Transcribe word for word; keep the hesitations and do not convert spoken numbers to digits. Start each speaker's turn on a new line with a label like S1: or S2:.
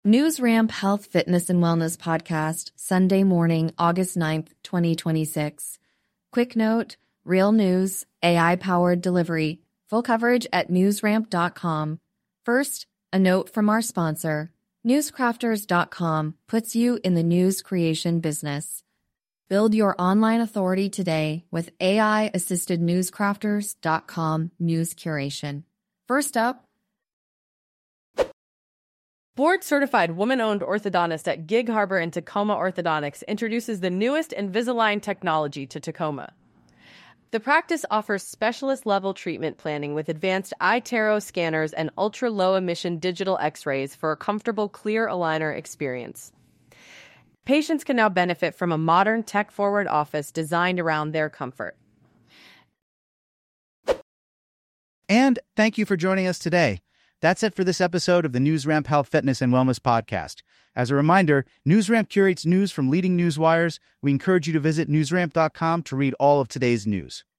S1: NewsRamp Health, Fitness, and Wellness Podcast, Sunday morning, August ninth, twenty twenty-six. Quick note, real news, A I-powered delivery, full coverage at newsramp dot com. First, a note from our sponsor. newscrafters dot com puts you in the news creation business. Build your online authority today with A I-assisted newscrafters dot com news curation. First up,
S2: Board-certified woman-owned orthodontist at Gig Harbor and Tacoma Orthodontics introduces the newest Invisalign technology to Tacoma. The practice offers specialist-level treatment planning with advanced iTero scanners and ultra-low-emission digital X-rays for a comfortable clear aligner experience. Patients can now benefit from a modern, tech-forward office designed around their comfort.
S3: And thank you for joining us today. That's it for this episode of the NewsRamp Health, Fitness, and Wellness Podcast. As a reminder, NewsRamp curates news from leading news wires. We encourage you to visit newsramp dot com to read all of today's news.